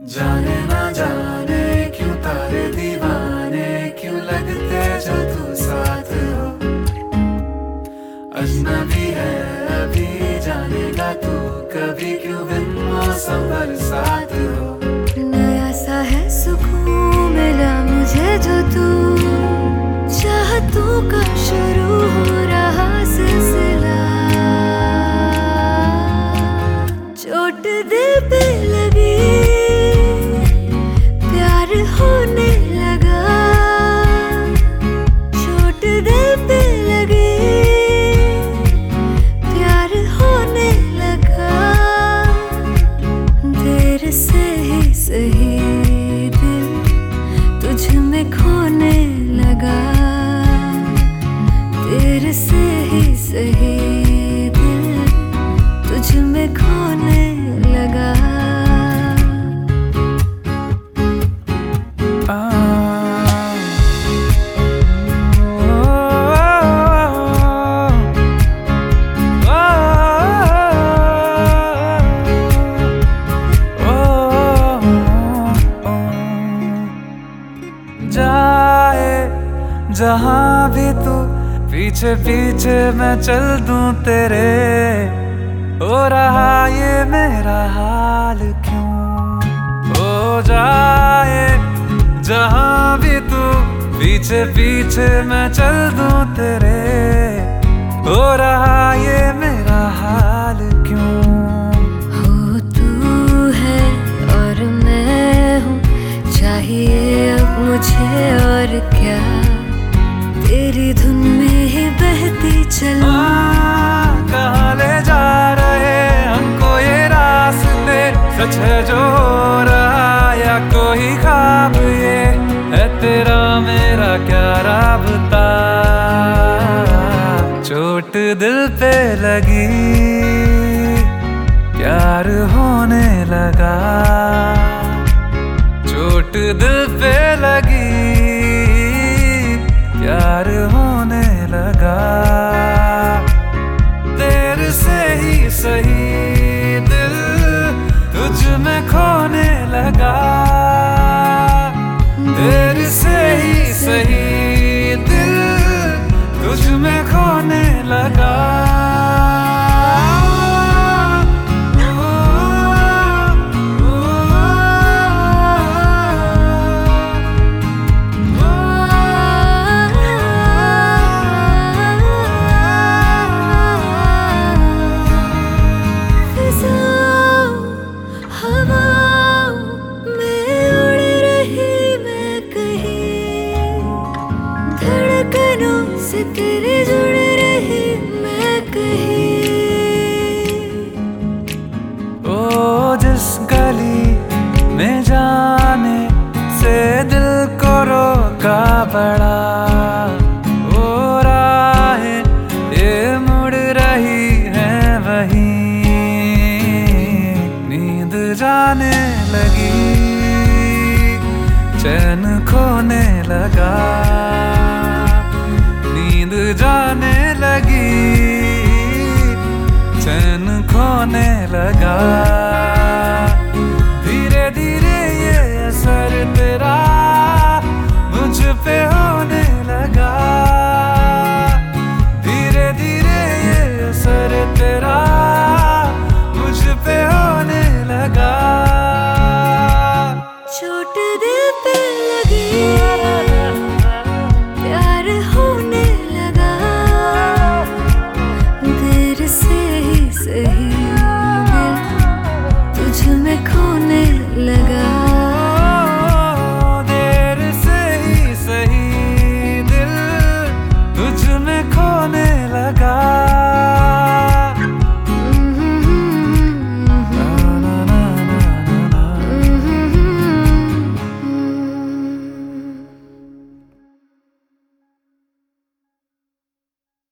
जाने ना जाने क्यों तारे दीवाने क्यों लगते जो तू साथ हो। अजनबी है अभी जानेगा तू कभी क्यों बिन मौसम बरसात हो। नया सा है सुकून मिला मुझे जो तू चाहतों का शुरू हो रहा सिलसिला। चोट दिल पे लगी प्यार होने लगा। चोट दिल पे लगी प्यार होने लगा। देर से ही सही दिल तुझ में खोने लगा। देर से ही सही दिल तुझ में खोने लगा। जाए जहां भी तू पीछे पीछे मैं चल दूं तेरे। हो रहा ये मेरा हाल क्यों हो जाए। जहां भी तू पीछे पीछे मैं चल दूं तेरे। हो रहा ये मेरा हाल क्यों। हो तू है और मैं हूँ चाहिए अब मुझे और क्या। तेरी धुन में ही बहती चलूं। कहाँ ले जा रहे हमको ये रास्ते। सच है जो हो रहा या कोई ख्वाब ये है तेरा मेरा क्या राबता। चोट दिल पे लगी प्यार होने लगा। चोट दिल पे लगी प्यार होने लगा। देर से ही सही दिल तुझ में खोने लगा। देर से ही सही दिल तुझ में खोने लगा। से तेरे जुड़ रही मैं कहीं। ओ जिस गली में जाने से दिल को रोका बड़ा। ओ राहें ये मुड़ रही है वहीं। नींद जाने लगी चैन खोने लगा। नींद जाने लगी चैन खोने लगा। धीरे धीरे ये असर तेरा मुझ पे होने लगा।